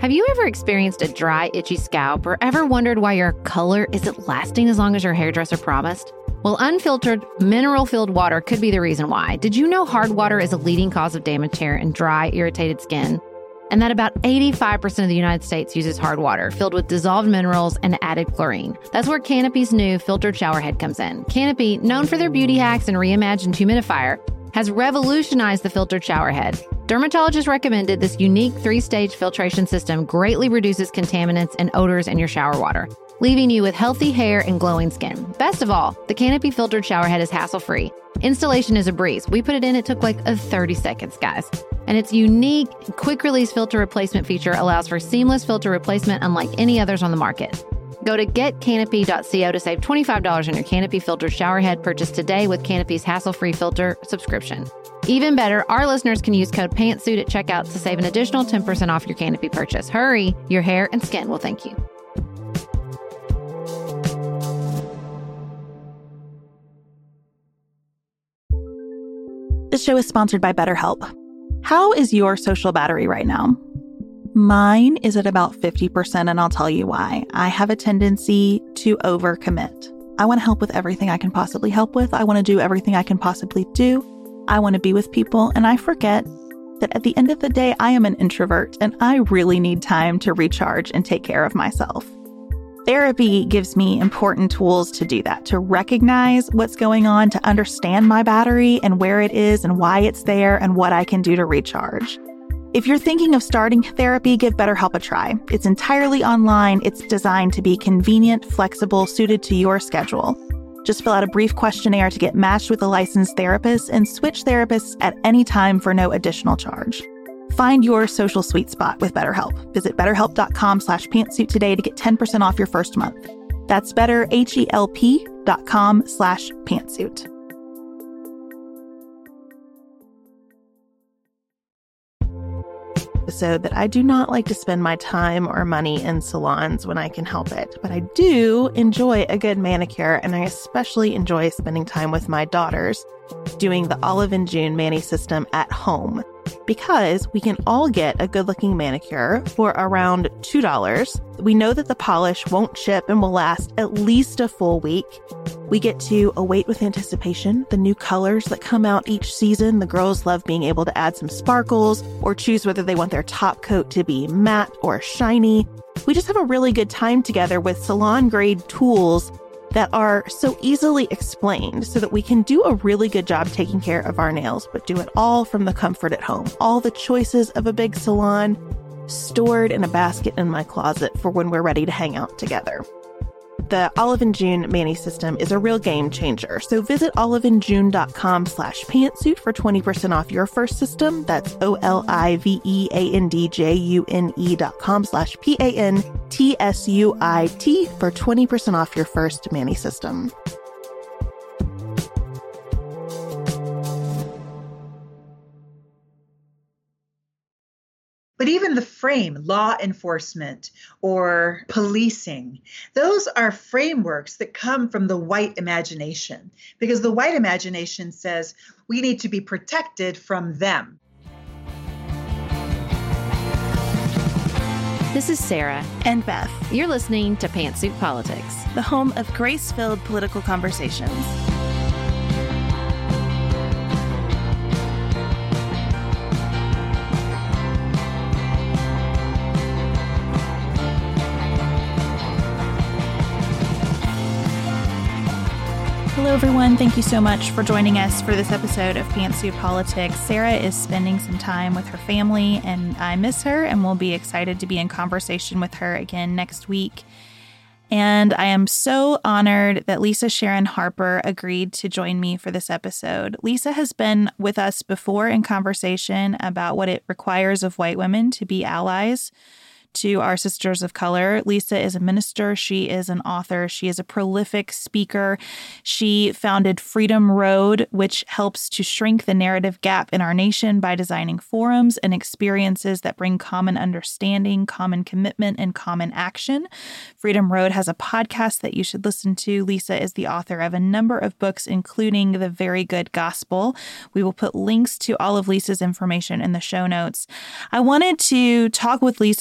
Have you ever experienced a dry, itchy scalp or ever wondered why your color isn't lasting as long as your hairdresser promised? Well, unfiltered, mineral-filled water could be the reason why. Did you know hard water is a leading cause of damaged hair and dry, irritated skin? And that about 85% of the United States uses hard water filled with dissolved minerals and added chlorine. That's where Canopy's new filtered shower head comes in. Canopy, known for their beauty hacks and reimagined humidifier, has revolutionized the filtered shower head. Dermatologists recommended this unique 3-stage filtration system greatly reduces contaminants and odors in your shower water, leaving you with healthy hair and glowing skin. Best of all, the Canopy filtered shower head is hassle-free. Installation is a breeze. We put it in, it took like 30 seconds, guys. And its unique quick-release filter replacement feature allows for seamless filter replacement unlike any others on the market. Go to getcanopy.co to save $25 on your Canopy filtered shower head purchase today with Canopy's hassle-free filter subscription. Even better, our listeners can use code PANTSUIT at checkout to save an additional 10% off your Canopy purchase. Hurry, your hair and skin will thank you. This show is sponsored by BetterHelp. How is your social battery right now? Mine is at about 50%, and I'll tell you why. I have a tendency to overcommit. I want to help with everything I can possibly help with. I want to do everything I can possibly do. I want to be with people, and I forget that at the end of the day, I am an introvert, and I really need time to recharge and take care of myself. Therapy gives me important tools to do that, to recognize what's going on, to understand my battery and where it is and why it's there and what I can do to recharge. If you're thinking of starting therapy, give BetterHelp a try. It's entirely online. It's designed to be convenient, flexible, suited to your schedule. Just fill out a brief questionnaire to get matched with a licensed therapist and switch therapists at any time for no additional charge. Find your social sweet spot with BetterHelp. Visit betterhelp.com/pantsuit today to get 10% off your first month. That's betterhelp.com/pantsuit. Episode that I do not like to spend my time or money in salons when I can help it, but I do enjoy a good manicure, and I especially enjoy spending time with my daughters doing the Olive & June Mani system at home, because we can all get a good-looking manicure for around $2. We know that the polish won't chip and will last at least a full week. We get to await with anticipation the new colors that come out each season. The girls love being able to add some sparkles or choose whether they want their top coat to be matte or shiny. We just have a really good time together with salon-grade tools that are so easily explained so that we can do a really good job taking care of our nails, but do it all from the comfort at home. All the choices of a big salon stored in a basket in my closet for when we're ready to hang out together. The Olive & June Mani system is a real game changer. So visit oliveandjune.com/pantsuit for 20% off your first system. That's oliveandjune.com/pantsuit for 20% off your first Mani system. But even the frame, law enforcement or policing, those are frameworks that come from the white imagination, because the white imagination says we need to be protected from them. This is Sarah And Beth. You're listening to Pantsuit Politics, The home of grace-filled political conversations. Hello, everyone. Thank you so much for joining us for this episode of Pantsuit Politics. Sarah is spending some time with her family, and I miss her, and we'll be excited to be in conversation with her again next week. And I am so honored that Lisa Sharon Harper agreed to join me for this episode. Lisa has been with us before in conversation about what it requires of white women to be allies to our sisters of color. Lisa is a minister. She is an author. She is a prolific speaker. She founded Freedom Road, which helps to shrink the narrative gap in our nation by designing forums and experiences that bring common understanding, common commitment, and common action. Freedom Road has a podcast that you should listen to. Lisa is the author of a number of books, including The Very Good Gospel. We will put links to all of Lisa's information in the show notes. I wanted to talk with Lisa today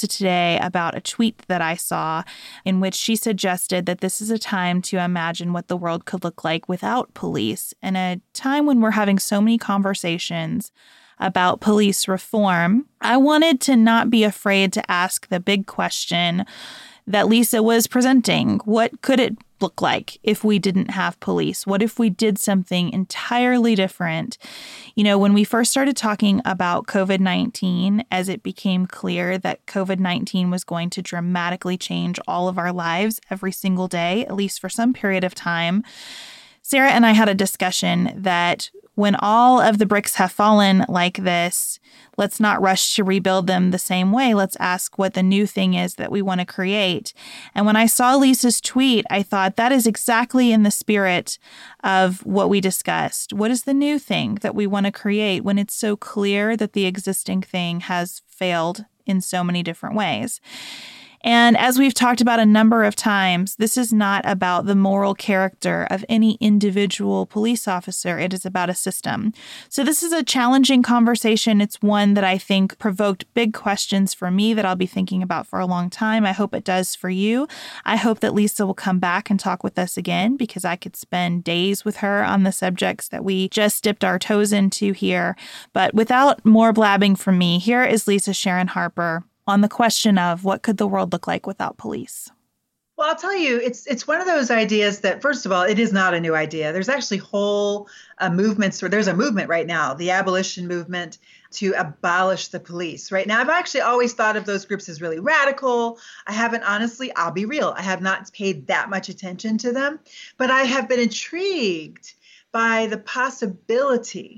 say about a tweet that I saw in which she suggested that this is a time to imagine what the world could look like without police, and a time when we're having so many conversations about police reform. I wanted to not be afraid to ask the big question that Lisa was presenting. What could it look like if we didn't have police? What if we did something entirely different? You know, when we first started talking about COVID-19, as it became clear that COVID-19 was going to dramatically change all of our lives every single day, at least for some period of time, Sarah and I had a discussion that when all of the bricks have fallen like this, let's not rush to rebuild them the same way. Let's ask what the new thing is that we want to create. And when I saw Lisa's tweet, I thought that is exactly in the spirit of what we discussed. What is the new thing that we want to create when it's so clear that the existing thing has failed in so many different ways? And as we've talked about a number of times, this is not about the moral character of any individual police officer. It is about a system. So this is a challenging conversation. It's one that I think provoked big questions for me that I'll be thinking about for a long time. I hope it does for you. I hope that Lisa will come back and talk with us again, because I could spend days with her on the subjects that we just dipped our toes into here. But without more blabbing from me, here is Lisa Sharon Harper on the question of what could the world look like without police. Well, I'll tell you, it's one of those ideas that, first of all, it is not a new idea. There's actually whole movements, or there's a movement right now, the abolition movement, to abolish the police. Right now, I've actually always thought of those groups as really radical. I haven't, honestly, I'll be real, I have not paid that much attention to them, but I have been intrigued by the possibility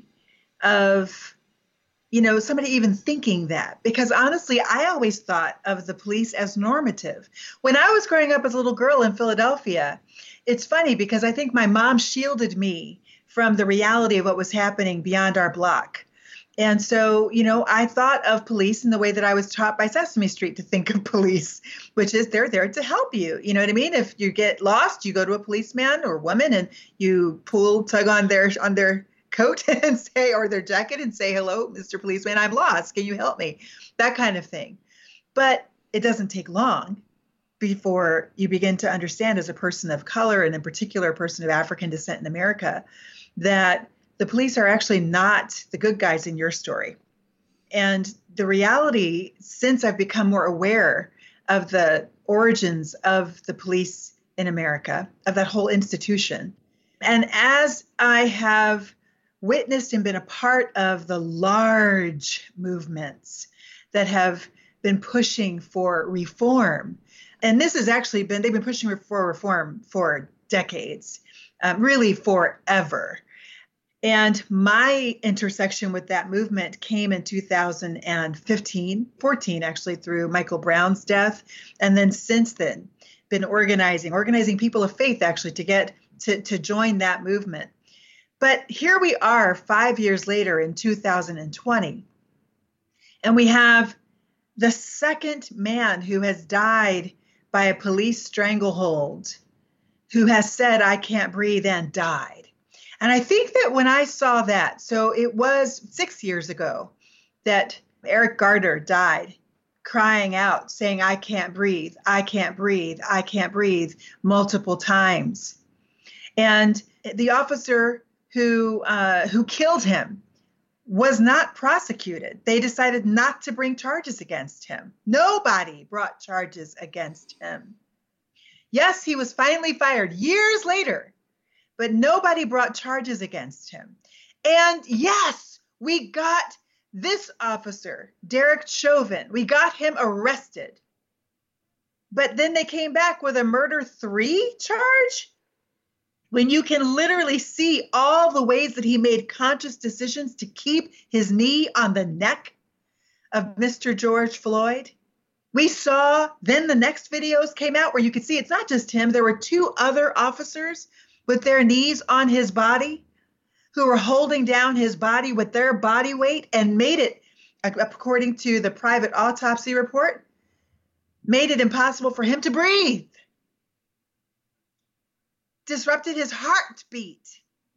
of somebody even thinking that, because honestly, I always thought of the police as normative. When I was growing up as a little girl in Philadelphia, it's funny because I think my mom shielded me from the reality of what was happening beyond our block. And so, I thought of police in the way that I was taught by Sesame Street to think of police, which is they're there to help you. You know what I mean? If you get lost, you go to a policeman or woman and you tug on their coat and say, or their jacket and say, hello, Mr. Policeman, I'm lost. Can you help me? That kind of thing. But it doesn't take long before you begin to understand, as a person of color, and in particular a person of African descent in America, that the police are actually not the good guys in your story. And the reality, since I've become more aware of the origins of the police in America, of that whole institution, and as I have witnessed and been a part of the large movements that have been pushing for reform. And this has actually they've been pushing for reform for decades, really forever. And my intersection with that movement came in 14 actually, through Michael Brown's death. And then since then, been organizing people of faith actually to get to join that movement. But here we are 5 years later in 2020, and we have the second man who has died by a police stranglehold, who has said, I can't breathe, and died. And I think that when I saw that, so it was 6 years ago that Eric Garner died, crying out, saying, I can't breathe, I can't breathe, I can't breathe, multiple times. And the officer who killed him was not prosecuted. They decided not to bring charges against him. Nobody brought charges against him. Yes, he was finally fired years later, but nobody brought charges against him. And yes, we got this officer, Derek Chauvin, we got him arrested. But then they came back with a murder 3 charge? When you can literally see all the ways that he made conscious decisions to keep his knee on the neck of Mr. George Floyd. We saw, then the next videos came out where you could see it's not just him. There were 2 other officers with their knees on his body who were holding down his body with their body weight and made it, according to the private autopsy report, made it impossible for him to breathe. Disrupted his heartbeat.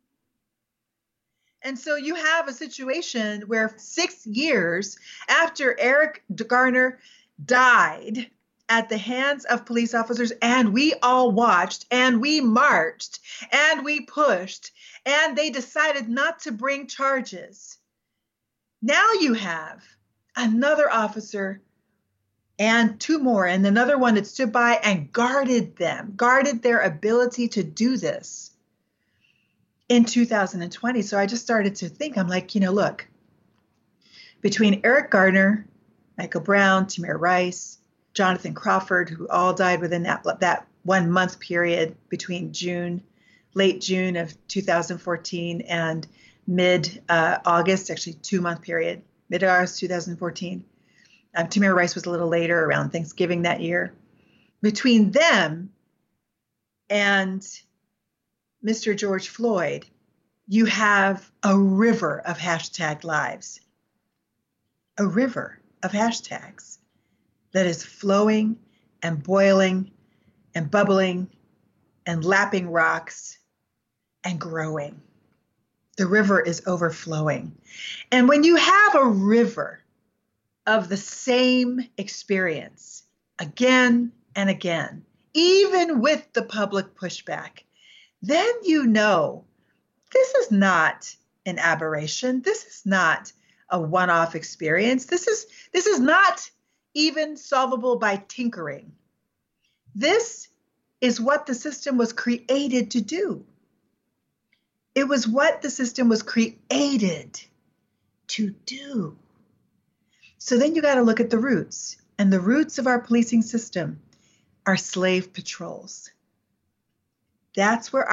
And so you have a situation where 6 years after Eric Garner died at the hands of police officers, and we all watched, and we marched, and we pushed, and they decided not to bring charges. Now you have another officer and two more, and another one that stood by and guarded them, guarded their ability to do this in 2020. So I just started to think, I'm like, look, between Eric Garner, Michael Brown, Tamir Rice, Jonathan Crawford, who all died within that 1 month period between late June of 2014 and mid-August, actually 2 month period, mid-August 2014. Tamir Rice was a little later, around Thanksgiving that year. Between them and Mr. George Floyd, you have a river of hashtag lives, a river of hashtags that is flowing and boiling and bubbling and lapping rocks and growing. The river is overflowing. And when you have a river of the same experience again and again, even with the public pushback, then you know this is not an aberration. This is not a one-off experience. This is not even solvable by tinkering. This is what the system was created to do. It was what the system was created to do. So then you got to look at the roots. And the roots of our policing system are slave patrols. That's where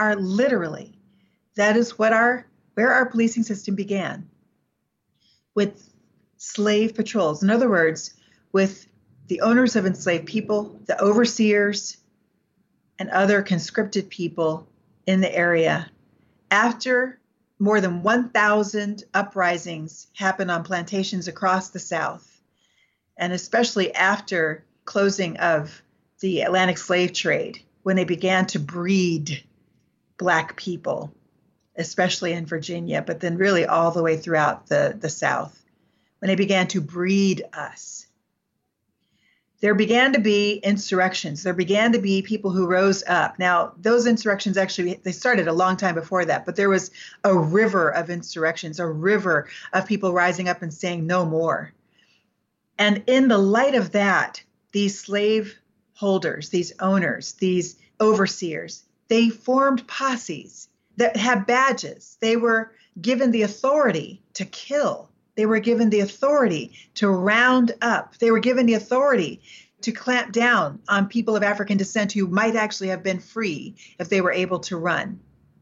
where our policing system began, with slave patrols. In other words, with the owners of enslaved people, the overseers, and other conscripted people in the area. After more than 1,000 uprisings happened on plantations across the South, and especially after closing of the Atlantic slave trade, when they began to breed Black people, especially in Virginia, but then really all the way throughout the South, when they began to breed us, there began to be insurrections. There began to be people who rose up. Now, those insurrections actually, they started a long time before that, but there was a river of insurrections, a river of people rising up and saying no more. And in the light of that, these slave holders, these owners, these overseers, they formed posses that had badges. They were given the authority to kill. They were given the authority to round up. They were given the authority to clamp down on people of African descent who might actually have been free if they were able to run.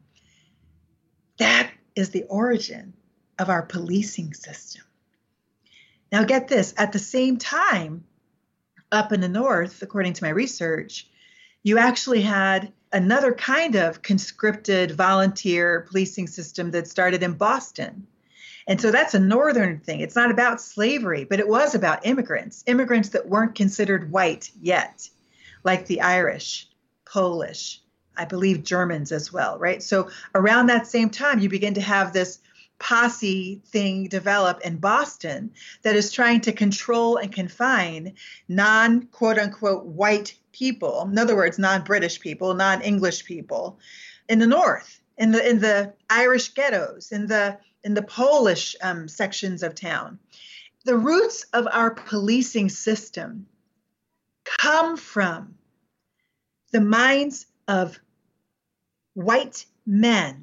That is the origin of our policing system. Now get this, at the same time, up in the North, according to my research, you actually had another kind of conscripted volunteer policing system that started in Boston. And so that's a Northern thing. It's not about slavery, but it was about immigrants that weren't considered white yet, like the Irish, Polish, I believe Germans as well, right? So around that same time, you begin to have this posse thing develop in Boston that is trying to control and confine non-quote unquote white people, in other words, non-British people, non-English people in the North, in the Irish ghettos, in the Polish sections of town. The roots of our policing system come from the minds of white men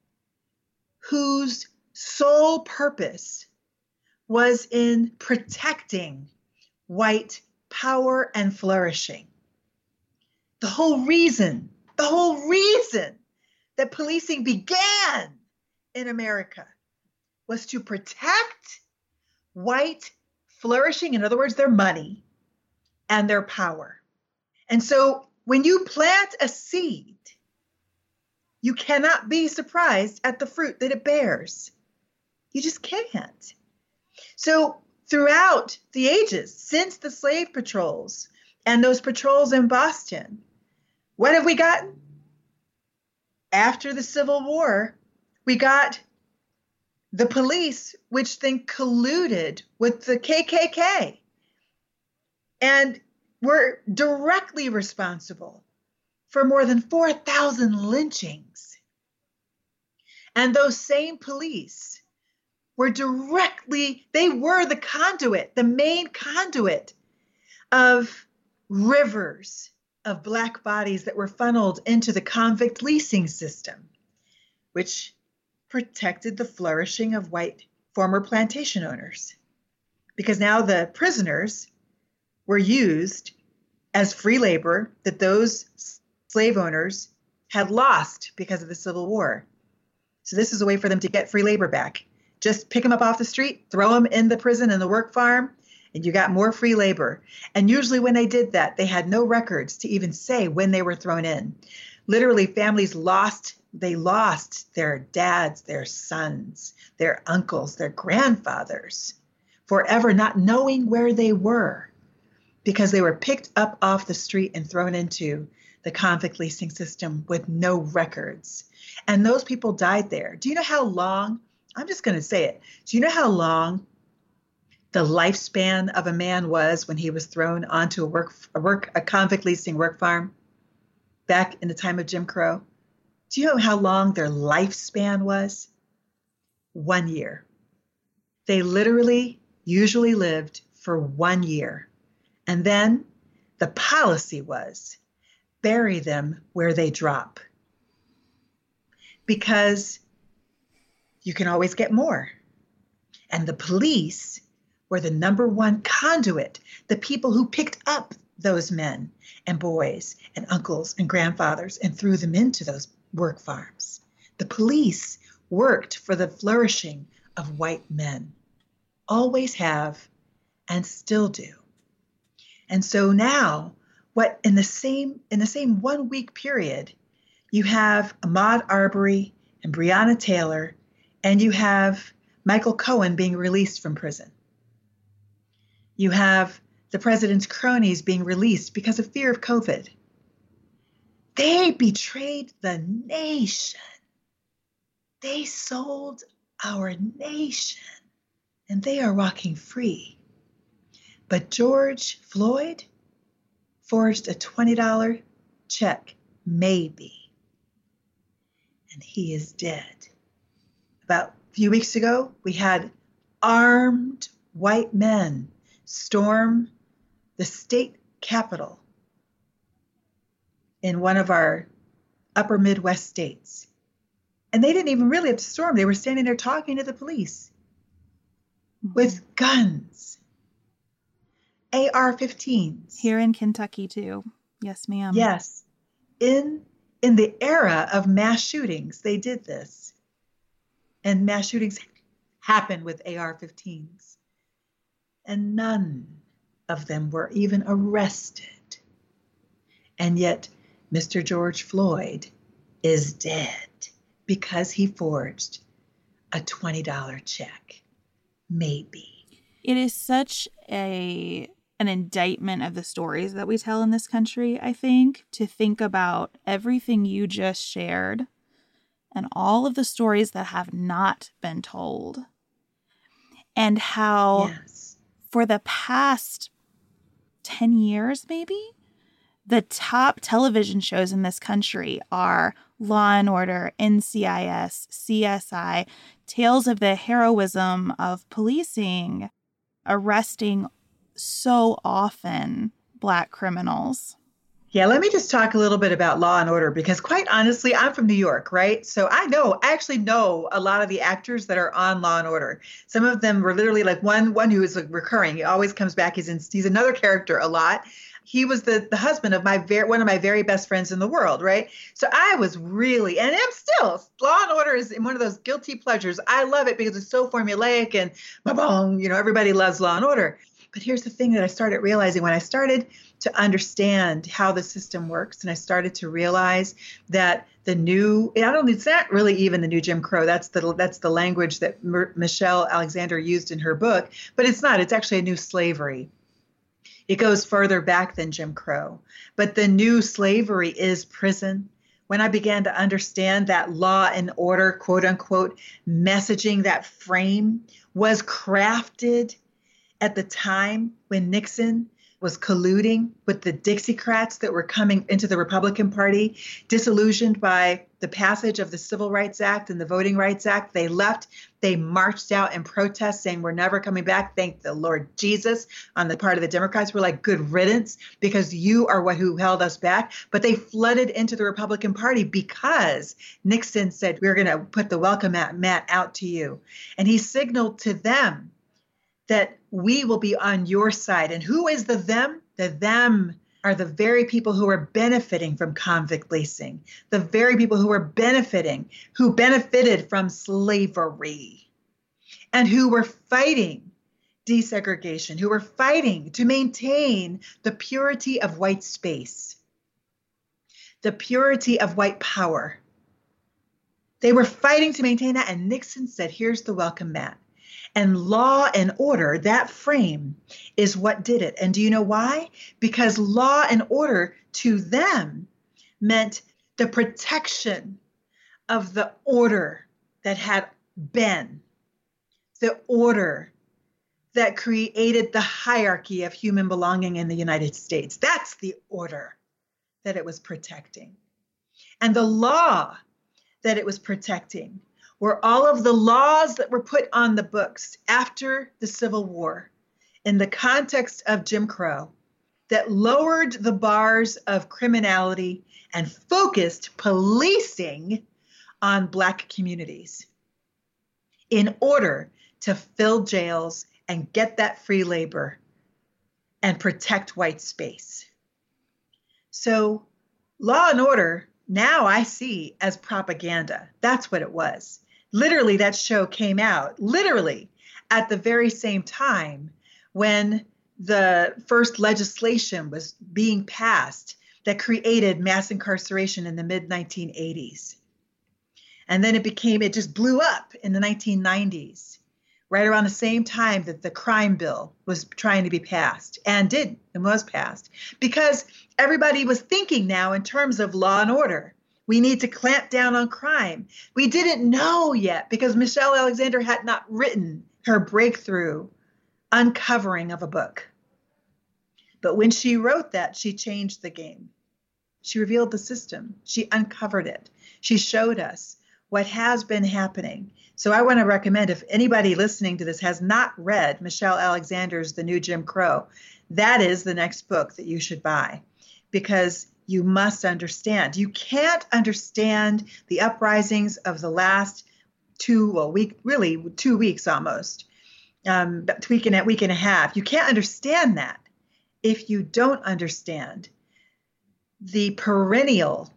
whose sole purpose was in protecting white power and flourishing. The whole reason that policing began in America was to protect white flourishing, in other words, their money and their power. And so when you plant a seed, you cannot be surprised at the fruit that it bears. You just can't. So throughout the ages, since the slave patrols and those patrols in Boston, what have we gotten? After the Civil War, we got the police, which then colluded with the KKK and were directly responsible for more than 4,000 lynchings. And those same police were they were the conduit, the main conduit of rivers of Black bodies that were funneled into the convict leasing system, which protected the flourishing of white former plantation owners. Because now the prisoners were used as free labor that those slave owners had lost because of the Civil War. So this is a way for them to get free labor back. Just pick them up off the street, throw them in the prison and the work farm, and you got more free labor. And usually when they did that, they had no records to even say when they were thrown in. Literally, families lost their dads, their sons, their uncles, their grandfathers, forever not knowing where they were because they were picked up off the street and thrown into the convict leasing system with no records. And those people died there. Do you know how long? I'm just going to say it. Do you know how long the lifespan of a man was when he was thrown onto a convict leasing work farm back in the time of Jim Crow? Do you know how long their lifespan was? 1 year. They literally usually lived for 1 year. And then the policy was bury them where they drop. Because you can always get more. And the police were the number one conduit, the people who picked up those men and boys and uncles and grandfathers and threw them into those work farms. The police worked for the flourishing of white men, always have and still do. And so now, what in the same 1 week period, you have Ahmaud Arbery and Breonna Taylor, and you have Michael Cohen being released from prison. You have the president's cronies being released because of fear of COVID. They betrayed the nation. They sold our nation, and they are walking free. But George Floyd forged a $20 check, maybe, and he is dead. About a few weeks ago, we had armed white men storm the state capitol in one of our upper Midwest states. And they didn't even really have to storm. They were standing there talking to the police with guns, AR-15s. Here in Kentucky, too. Yes, ma'am. Yes. In the era of mass shootings, they did this. And mass shootings happened with AR-15s. And none of them were even arrested. And yet, Mr. George Floyd is dead because he forged a $20 check. Maybe. It is such an indictment of the stories that we tell in this country, I think, to think about everything you just shared and all of the stories that have not been told. And how for the past 10 years, maybe, the top television shows in this country are Law and Order, NCIS, CSI, tales of the heroism of policing, arresting so often Black criminals. Yeah, let me just talk a little bit about Law and Order, because quite honestly, I'm from New York, right? So I actually know a lot of the actors that are on Law and Order. Some of them were literally like one who is like recurring. He always comes back. He's another character a lot. He was the husband of one of my very best friends in the world, right? So I was really, and am still, Law and Order is one of those guilty pleasures. I love it because it's so formulaic and ba-boom, everybody loves Law and Order. But here's the thing that I started realizing when I started to understand how the system works, and I started to realize that it's not really even the new Jim Crow. That's the language that Michelle Alexander used in her book, but it's not. It's actually a new slavery. It goes further back than Jim Crow. But the new slavery is prison. When I began to understand that Law and Order, quote unquote, messaging, that frame was crafted at the time when Nixon was colluding with the Dixiecrats that were coming into the Republican Party, disillusioned by the passage of the Civil Rights Act and the Voting Rights Act. They left. They marched out in protest saying, we're never coming back. Thank the Lord Jesus. On the part of the Democrats, we're like, good riddance, because you are who held us back. But they flooded into the Republican Party because Nixon said, we're going to put the welcome mat out to you. And he signaled to them that we will be on your side. And who is the them? The them are the very people who are benefiting from convict leasing, the very people who benefited from slavery, and who were fighting desegregation, who were fighting to maintain the purity of white space, the purity of white power. They were fighting to maintain that. And Nixon said, here's the welcome mat. And law and order, that frame, is what did it. And do you know why? Because law and order to them meant the protection of the order that had been, the order that created the hierarchy of human belonging in the United States. That's the order that it was protecting. And the law that it was protecting were all of the laws that were put on the books after the Civil War in the context of Jim Crow that lowered the bars of criminality and focused policing on Black communities in order to fill jails and get that free labor and protect white space. So law and order, now I see as propaganda. That's what it was. Literally, that show came out literally at the very same time when the first legislation was being passed that created mass incarceration in the mid-1980s. And then it just blew up in the 1990s, right around the same time that the crime bill was trying to be passed and was passed, because everybody was thinking now in terms of law and order. We need to clamp down on crime. We didn't know yet because Michelle Alexander had not written her breakthrough uncovering of a book. But when she wrote that, she changed the game. She revealed the system. She uncovered it. She showed us what has been happening. So I want to recommend, if anybody listening to this has not read Michelle Alexander's The New Jim Crow, that is the next book that you should buy, because you must understand. You can't understand the uprisings of the last 2 weeks almost, week and a half. You can't understand that if you don't understand the perennial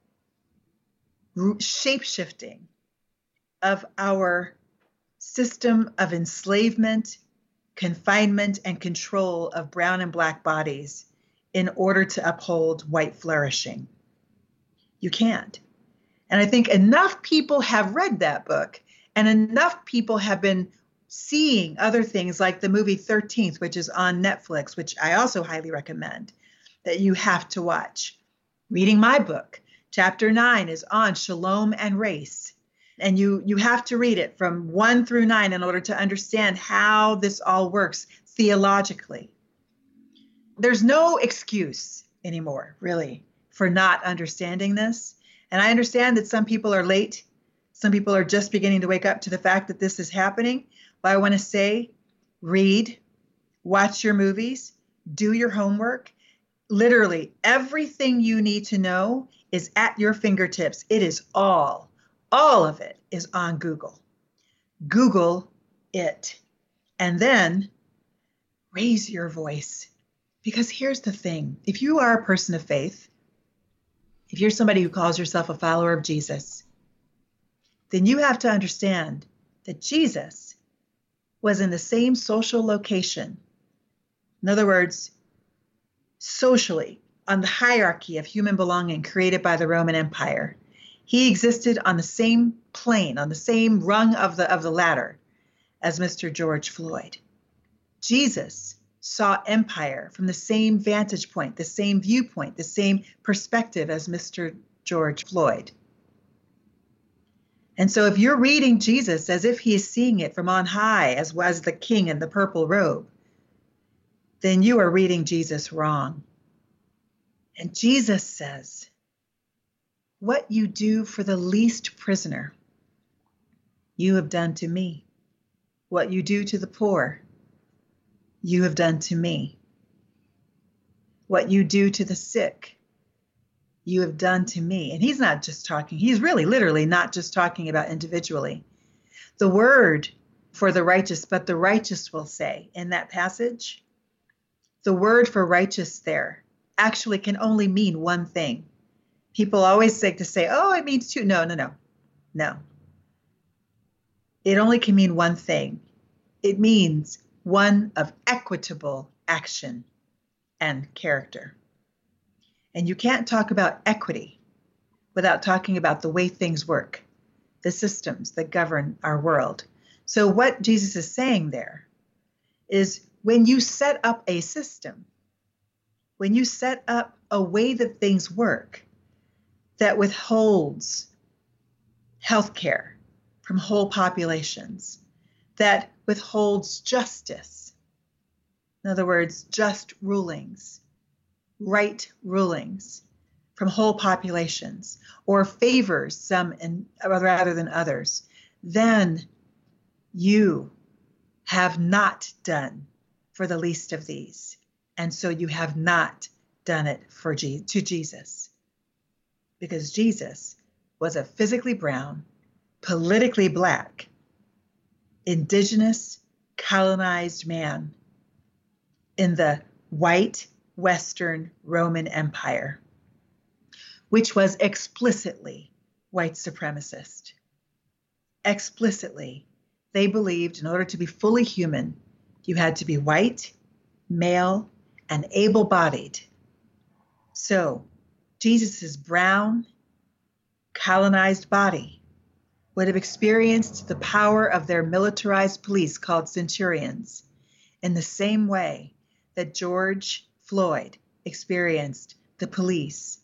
shape-shifting of our system of enslavement, confinement, and control of brown and Black bodies in order to uphold white flourishing. You can't. And I think enough people have read that book, and enough people have been seeing other things like the movie 13th, which is on Netflix, which I also highly recommend that you have to watch. Reading my book, chapter 9 is on Shalom and race. And you have to read it from 1 through 9 in order to understand how this all works theologically. There's no excuse anymore, really, for not understanding this. And I understand that some people are late. Some people are just beginning to wake up to the fact that this is happening. But I want to say, read, watch your movies, do your homework. Literally, everything you need to know is at your fingertips. It is all of it is on Google. Google it. And then raise your voice. Because here's the thing. If you are a person of faith, if you're somebody who calls yourself a follower of Jesus, then you have to understand that Jesus was in the same social location. In other words, socially, on the hierarchy of human belonging created by the Roman Empire. He existed on the same plane, on the same rung of the ladder as Mr. George Floyd. Jesus saw empire from the same vantage point, the same viewpoint, the same perspective as Mr. George Floyd. And so if you're reading Jesus as if he is seeing it from on high, as was the king in the purple robe, then you are reading Jesus wrong. And Jesus says, what you do for the least prisoner, you have done to me. What you do to the poor, you have done to me. What you do to the sick, you have done to me. And he's not just talking, he's really literally not just talking about individually. The word for the righteous, but the righteous will say in that passage, the word for righteous there actually can only mean one thing. People always like to say, oh, it means two. No. It only can mean one thing. It means one of equitable action and character. And you can't talk about equity without talking about the way things work, the systems that govern our world. So what Jesus is saying there is when you set up a system, when you set up a way that things work that withholds healthcare from whole populations, that withholds justice, in other words, just rulings, right rulings from whole populations, or favors some rather than others, then you have not done for the least of these. And so you have not done it to Jesus. Because Jesus was a physically brown, politically black, indigenous, colonized man in the white Western Roman Empire, which was explicitly white supremacist. Explicitly, they believed in order to be fully human, you had to be white, male, and able-bodied. So Jesus's brown, colonized body would have experienced the power of their militarized police called centurions in the same way that George Floyd experienced the police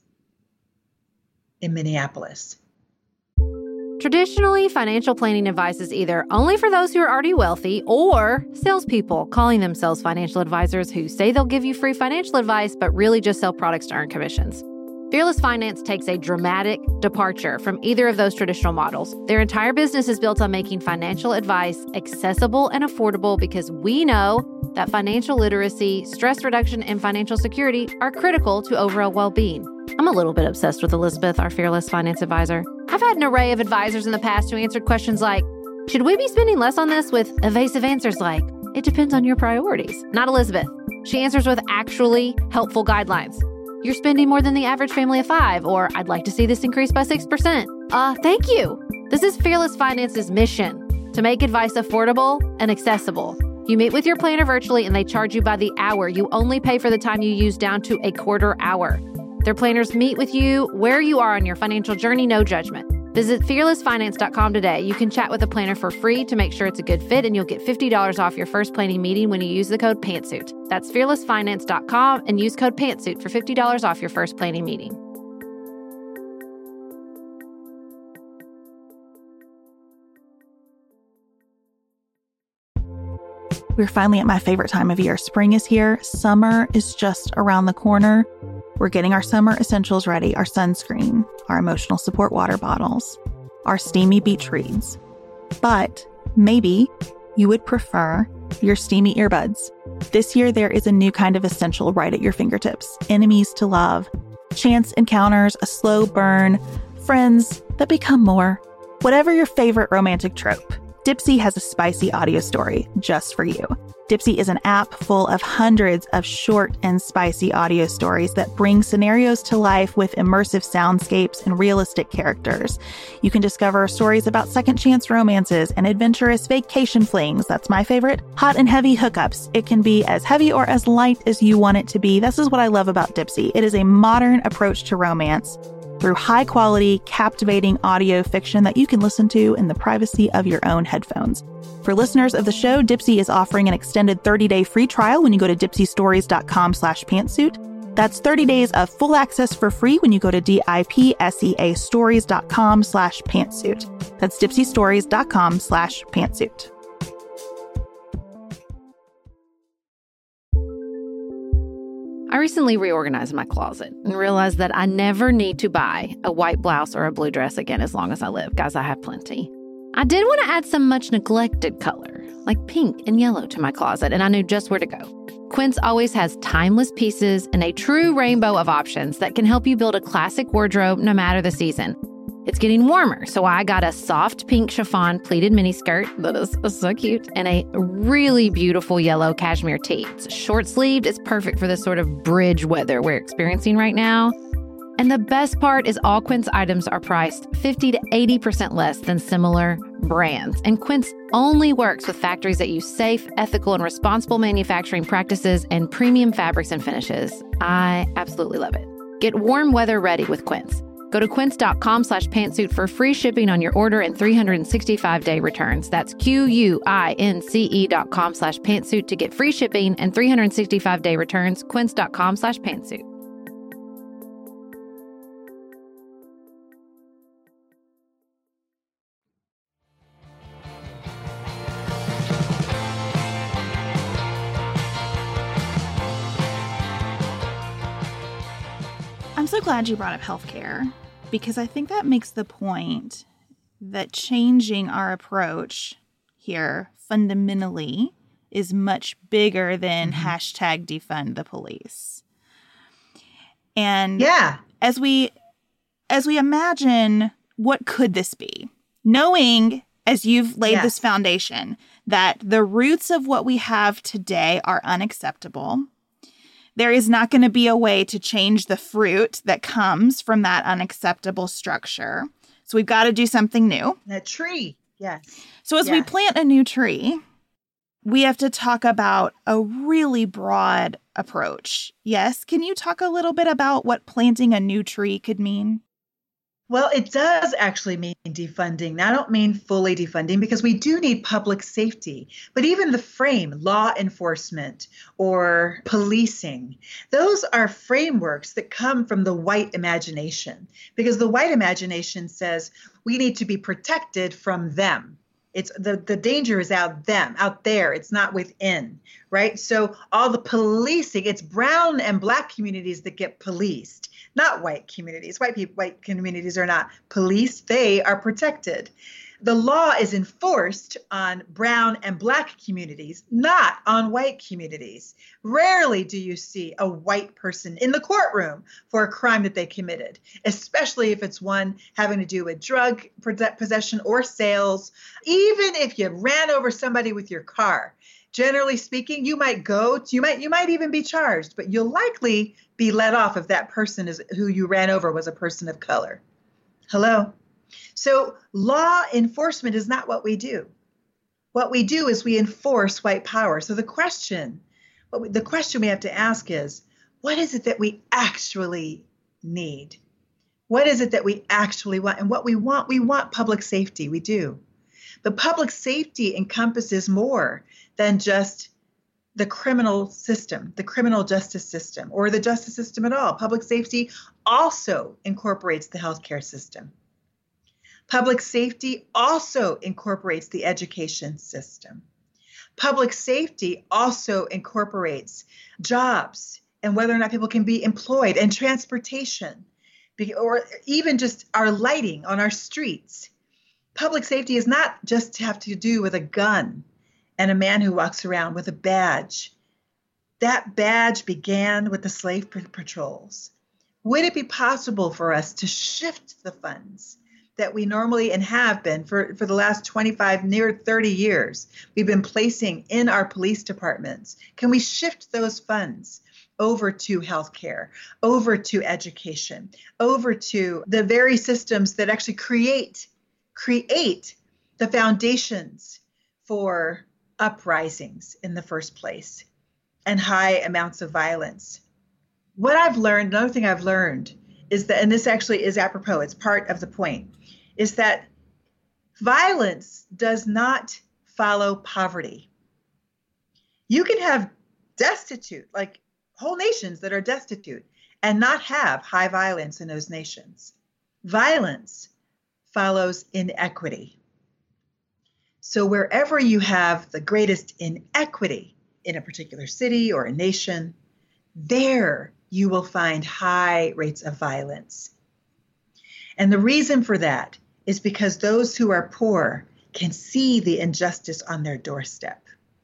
in Minneapolis. Traditionally, financial planning advice is either only for those who are already wealthy or salespeople calling themselves financial advisors who say they'll give you free financial advice but really just sell products to earn commissions. Fearless Finance takes a dramatic departure from either of those traditional models. Their entire business is built on making financial advice accessible and affordable because we know that financial literacy, stress reduction, and financial security are critical to overall well-being. I'm a little bit obsessed with Elizabeth, our Fearless Finance advisor. I've had an array of advisors in the past who answered questions like, should we be spending less on this, with evasive answers like, it depends on your priorities. Not Elizabeth. She answers with actually helpful guidelines. You're spending more than the average family of 5, or I'd like to see this increase by 6%. Thank you. This is Fearless Finance's mission, to make advice affordable and accessible. You meet with your planner virtually and they charge you by the hour. You only pay for the time you use down to a quarter hour. Their planners meet with you where you are on your financial journey, no judgment. Visit fearlessfinance.com today. You can chat with a planner for free to make sure it's a good fit, and you'll get $50 off your first planning meeting when you use the code PANTSUIT. That's fearlessfinance.com and use code PANTSUIT for $50 off your first planning meeting. We're finally at my favorite time of year. Spring is here. Summer is just around the corner. We're getting our summer essentials ready, our sunscreen, our emotional support water bottles, our steamy beach reads. But maybe you would prefer your steamy earbuds. This year, there is a new kind of essential right at your fingertips. Enemies to love, chance encounters, a slow burn, friends that become more. Whatever your favorite romantic trope, Dipsea has a spicy audio story just for you. Dipsea is an app full of hundreds of short and spicy audio stories that bring scenarios to life with immersive soundscapes and realistic characters. You can discover stories about second chance romances and adventurous vacation flings. That's my favorite. Hot and heavy hookups. It can be as heavy or as light as you want it to be. This is what I love about Dipsea. It is a modern approach to romance through high-quality, captivating audio fiction that you can listen to in the privacy of your own headphones. For listeners of the show, Dipsea is offering an extended 30-day free trial when you go to dipseastories.com/pantsuit. That's 30 days of full access for free when you go to dipseastories.com/pantsuit. That's dipseastories.com/pantsuit. recently reorganized my closet and realized that I never need to buy a white blouse or a blue dress again as long as I live. Guys, I have plenty. I did want to add some much neglected color, like pink and yellow, to my closet, and I knew just where to go. Quince always has timeless pieces and a true rainbow of options that can help you build a classic wardrobe no matter the season. It's getting warmer, so I got a soft pink chiffon pleated miniskirt that is so cute, and a really beautiful yellow cashmere tee. It's short-sleeved. It's perfect for this sort of bridge weather we're experiencing right now. And the best part is all Quince items are priced 50 to 80% less than similar brands. And Quince only works with factories that use safe, ethical, and responsible manufacturing practices and premium fabrics and finishes. I absolutely love it. Get warm weather ready with Quince. Go to quince.com/pantsuit for free shipping on your order and 365-day returns. That's QUINCE.com/pantsuit to get free shipping and 365-day returns. Quince.com/pantsuit. I'm so glad you brought up healthcare, because I think that makes the point that changing our approach here fundamentally is much bigger than hashtag defund the police. And as we imagine, what could this be? Knowing, as you've laid this foundation, that the roots of what we have today are unacceptable. There is not going to be a way to change the fruit that comes from that unacceptable structure. So we've got to do something new. That tree. Yes. So as we plant a new tree, we have to talk about a really broad approach. Yes. Can you talk a little bit about what planting a new tree could mean? Well, it does actually mean defunding. Now, I don't mean fully defunding, because we do need public safety. But even the frame, law enforcement or policing, those are frameworks that come from the white imagination, because the white imagination says we need to be protected from them. It's the danger is out there. It's not within, right? So all the policing, it's brown and black communities that get policed, not white communities. White communities are not policed. They are protected. The law is enforced on brown and black communities, not on white communities. Rarely do you see a white person in the courtroom for a crime that they committed, especially if it's one having to do with drug possession or sales. Even if you ran over somebody with your car, generally speaking, you might even be charged, but you'll likely be let off if that person who you ran over was a person of color. Hello? So law enforcement is not what we do. What we do is we enforce white power. So the question we have to ask is, what is it that we actually need? What is it that we actually want? And what we want public safety. We do. But public safety encompasses more than just the criminal system, the criminal justice system, or the justice system at all. Public safety also incorporates the healthcare system. Public safety also incorporates the education system. Public safety also incorporates jobs and whether or not people can be employed, and transportation, or even just our lighting on our streets. Public safety is not just have to do with a gun and a man who walks around with a badge. That badge began with the slave patrols. Would it be possible for us to shift the funds that we normally and have been for the last 25, near 30 years, we've been placing in our police departments? Can we shift those funds over to healthcare, over to education, over to the very systems that actually create the foundations for uprisings in the first place and high amounts of violence? What I've learned, another thing I've learned is that, and this actually is apropos, it's part of the point, is that violence does not follow poverty. You can have destitute, like whole nations that are destitute, and not have high violence in those nations. Violence follows inequity. So wherever you have the greatest inequity in a particular city or a nation, there you will find high rates of violence. And the reason for that is because those who are poor can see the injustice on their doorstep.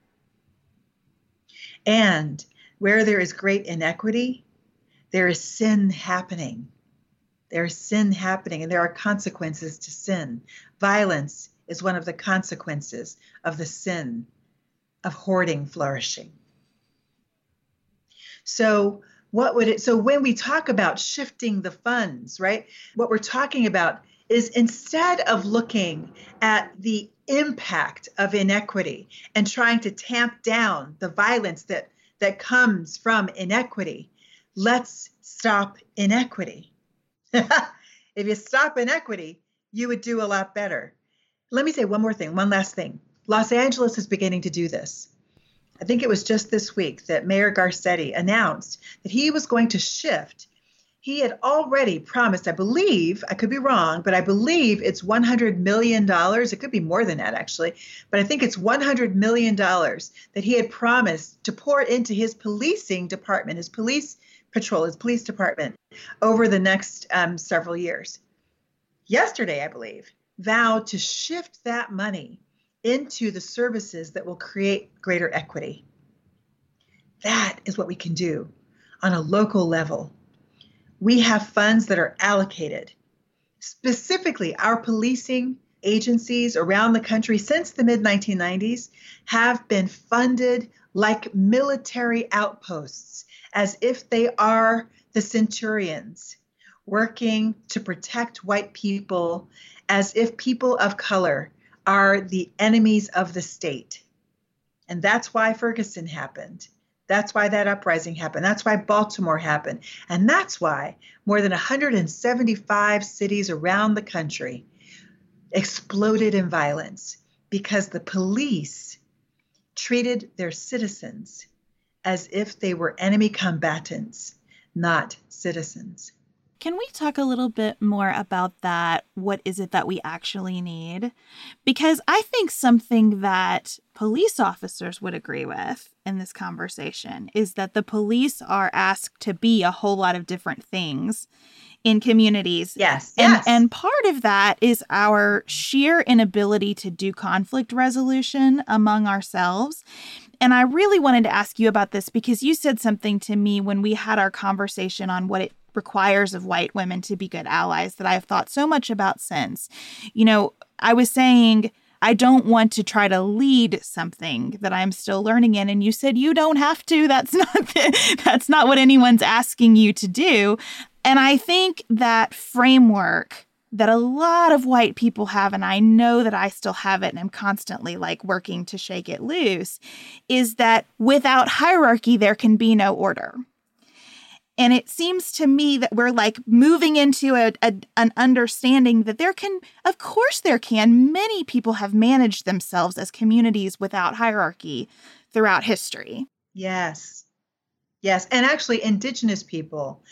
And where there is great inequity, there is sin happening. There is sin happening, and there are consequences to sin. Violence is one of the consequences of the sin of hoarding flourishing. So when we talk about shifting the funds, right, what we're talking about is instead of looking at the impact of inequity and trying to tamp down the violence that comes from inequity, let's stop inequity. If you stop inequity, you would do a lot better. Let me say one last thing. Los Angeles is beginning to do this. I think it was just this week that Mayor Garcetti announced that he was going to shift. He had already promised, I believe, I could be wrong, but I believe it's $100 million. It could be more than that, actually. But I think it's $100 million that he had promised to pour into his policing department, his police patrol, his police department over the next several years. Yesterday, I believe, vowed to shift that money into the services that will create greater equity. That is what we can do on a local level. We have funds that are allocated. Specifically, our policing agencies around the country since the mid-1990s have been funded like military outposts, as if they are the centurions working to protect white people, as if people of color are the enemies of the state. And that's why Ferguson happened. That's why that uprising happened. That's why Baltimore happened. And that's why more than 175 cities around the country exploded in violence, because the police treated their citizens as if they were enemy combatants, not citizens. Can we talk a little bit more about that? What is it that we actually need? Because I think something that police officers would agree with in this conversation is that the police are asked to be a whole lot of different things in communities. Yes. And part of that is our sheer inability to do conflict resolution among ourselves. And I really wanted to ask you about this because you said something to me when we had our conversation on what it requires of white women to be good allies that I've thought so much about since. You know, I was saying I don't want to try to lead something that I'm still learning in. And you said you don't have to. That's not what anyone's asking you to do. And I think that framework that a lot of white people have, and I know that I still have it and I'm constantly like working to shake it loose, is that without hierarchy, there can be no order. And it seems to me that we're like moving into an understanding that of course there can. Many people have managed themselves as communities without hierarchy throughout history. Yes. Yes. And actually, indigenous peoples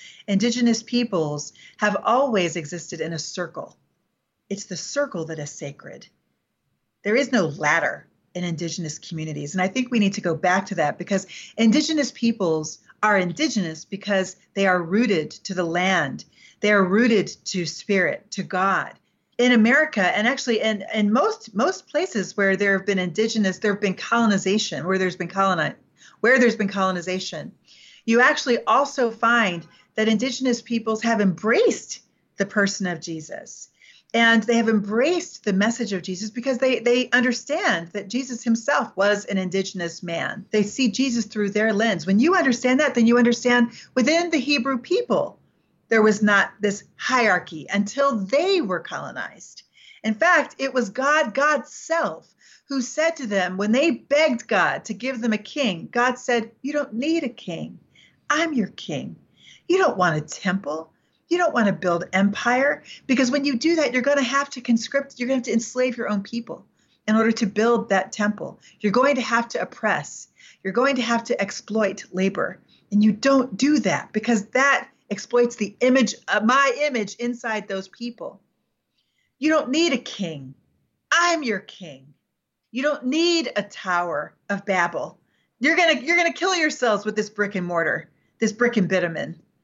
have always existed in a circle. It's the circle that is sacred. There is no ladder in indigenous communities. And I think we need to go back to that, because indigenous peoples are indigenous because they are rooted to the land. They are rooted to spirit, to God. In America, and actually in most places where there have been indigenous, there have been colonization, where there's been colonization, you actually also find that indigenous peoples have embraced the person of Jesus. And they have embraced the message of Jesus because they understand that Jesus himself was an indigenous man. They see Jesus through their lens. When you understand that, then you understand within the Hebrew people, there was not this hierarchy until they were colonized. In fact, it was God's self, who said to them, when they begged God to give them a king, God said, "You don't need a king. I'm your king. You don't want a temple. You don't want to build empire, because when you do that, you're going to have to conscript, you're going to have to enslave your own people in order to build that temple. You're going to have to oppress. You're going to have to exploit labor. And you don't do that because that exploits the image, my image inside those people. You don't need a king. I'm your king. You don't need a Tower of Babel. You're going to kill yourselves with this brick and mortar, this brick and bitumen.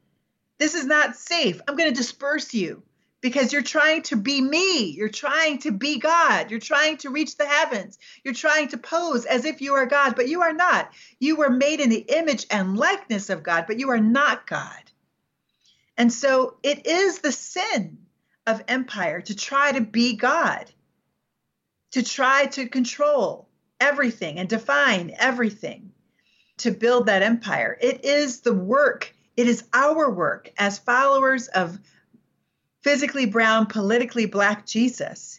This is not safe. I'm going to disperse you because you're trying to be me. You're trying to be God. You're trying to reach the heavens. You're trying to pose as if you are God, but you are not. You were made in the image and likeness of God, but you are not God. And so it is the sin of empire to try to be God, to try to control everything and define everything, to build that empire. It is the work. It is our work as followers of physically brown, politically black Jesus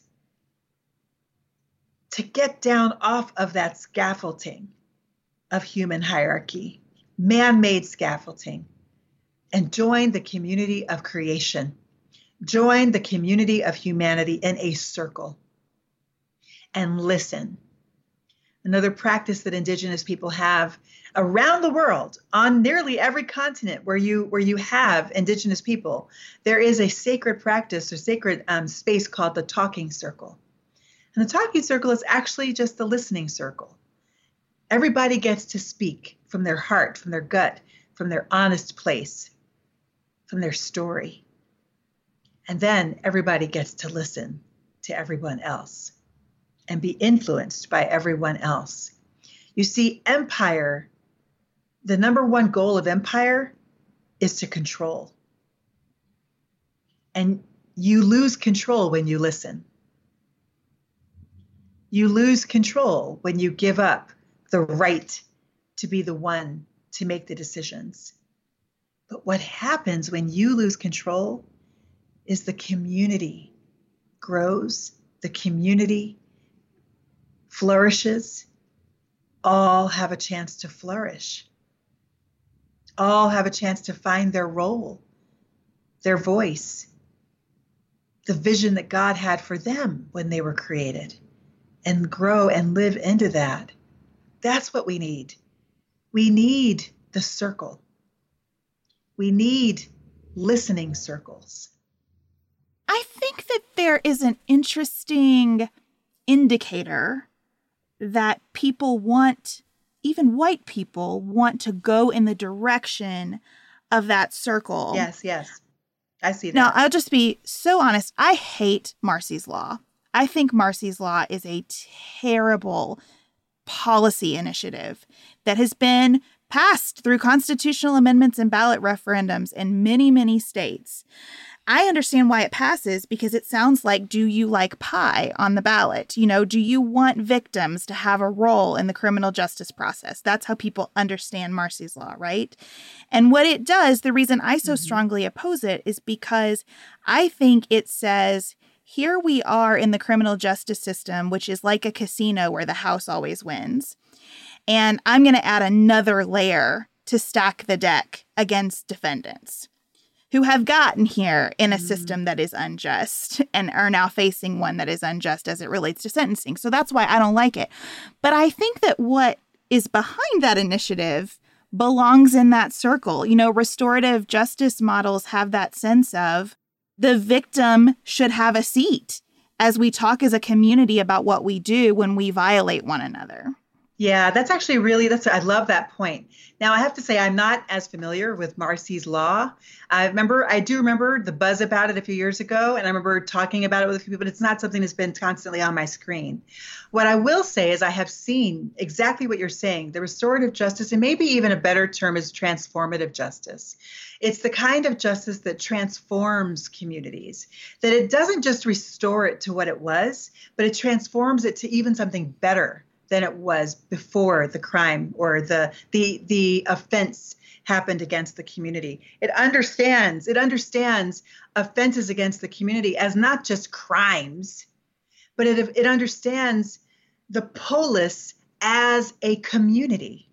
to get down off of that scaffolding of human hierarchy, man-made scaffolding, and join the community of creation, join the community of humanity in a circle and listen. Another practice that Indigenous people have around the world, on nearly every continent where you have Indigenous people, there is a sacred practice or sacred space called the talking circle. And the talking circle is actually just the listening circle. Everybody gets to speak from their heart, from their gut, from their honest place, from their story. And then everybody gets to listen to everyone else and be influenced by everyone else. You see, empire, the number one goal of empire is to control. And you lose control when you listen. You lose control when you give up the right to be the one to make the decisions. But what happens when you lose control is the community grows, the community flourishes, all have a chance to flourish. All have a chance to find their role, their voice, the vision that God had for them when they were created, and grow and live into that. That's what we need. We need the circle. We need listening circles. I think that there is an interesting indicator that people want, even white people want to go in the direction of that circle. Yes. I see that. Now, I'll just be so honest. I hate Marsy's Law. I think Marsy's Law is a terrible policy initiative that has been passed through constitutional amendments and ballot referendums in many, many states. I understand why it passes because it sounds like, do you like pie on the ballot? You know, do you want victims to have a role in the criminal justice process? That's how people understand Marsy's Law, right? And what it does, the reason I so strongly oppose it is because I think it says, here we are in the criminal justice system, which is like a casino where the house always wins. And I'm going to add another layer to stack the deck against defendants who have gotten here in a system that is unjust and are now facing one that is unjust as it relates to sentencing. So that's why I don't like it. But I think that what is behind that initiative belongs in that circle. You know, restorative justice models have that sense of the victim should have a seat as we talk as a community about what we do when we violate one another. Yeah, that's actually I love that point. Now, I have to say, I'm not as familiar with Marsy's Law. I do remember the buzz about it a few years ago, and I remember talking about it with a few people, but it's not something that's been constantly on my screen. What I will say is I have seen exactly what you're saying, the restorative justice, and maybe even a better term is transformative justice. It's the kind of justice that transforms communities, that it doesn't just restore it to what it was, but it transforms it to even something better than it was before the crime or the offense happened against the community. It understands offenses against the community as not just crimes, but it understands the polis as a community,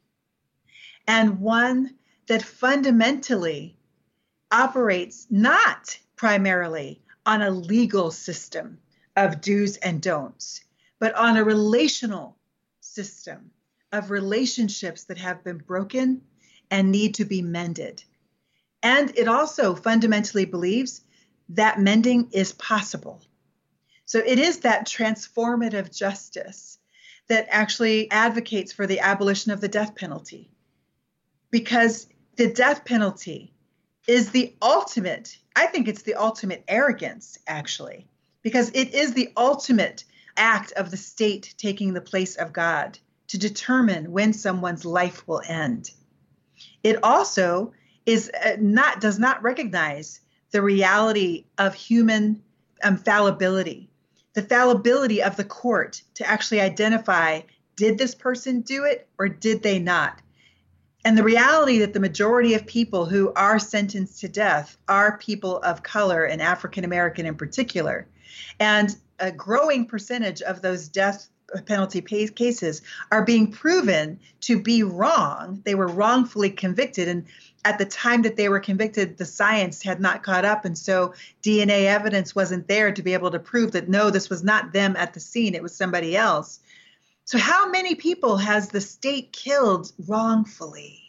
and one that fundamentally operates not primarily on a legal system of do's and don'ts, but on a relational system of relationships that have been broken and need to be mended. And it also fundamentally believes that mending is possible. So it is that transformative justice that actually advocates for the abolition of the death penalty, because the death penalty is the ultimate, I think it's the ultimate arrogance, actually, because it is the ultimate act of the state taking the place of God to determine when someone's life will end. It also does not recognize the reality of human fallibility, the fallibility of the court to actually identify, did this person do it or did they not? And the reality that the majority of people who are sentenced to death are people of color and African American in particular. And a growing percentage of those death penalty cases are being proven to be wrong. They were wrongfully convicted. And at the time that they were convicted, the science had not caught up. And so DNA evidence wasn't there to be able to prove that, no, this was not them at the scene. It was somebody else. So how many people has the state killed wrongfully?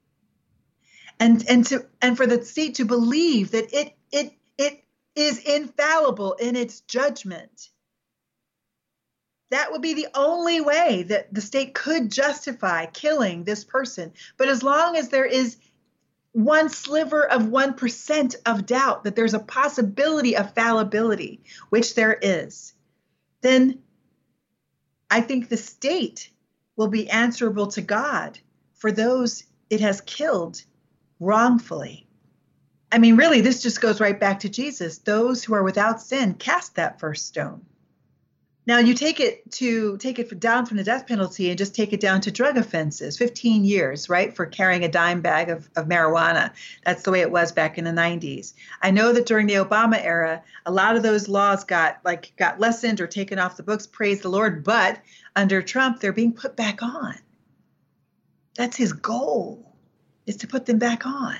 And for the state to believe that it is infallible in its judgment, that would be the only way that the state could justify killing this person. But as long as there is one sliver of 1% of doubt that there's a possibility of fallibility, which there is, then I think the state will be answerable to God for those it has killed wrongfully. I mean, really, this just goes right back to Jesus. Those who are without sin, cast that first stone. Now, you take it down from the death penalty and just take it down to drug offenses, 15 years, right, for carrying a dime bag of marijuana. That's the way it was back in the 90s. I know that during the Obama era, a lot of those laws got lessened or taken off the books, praise the Lord, but under Trump, they're being put back on. That's his goal, is to put them back on.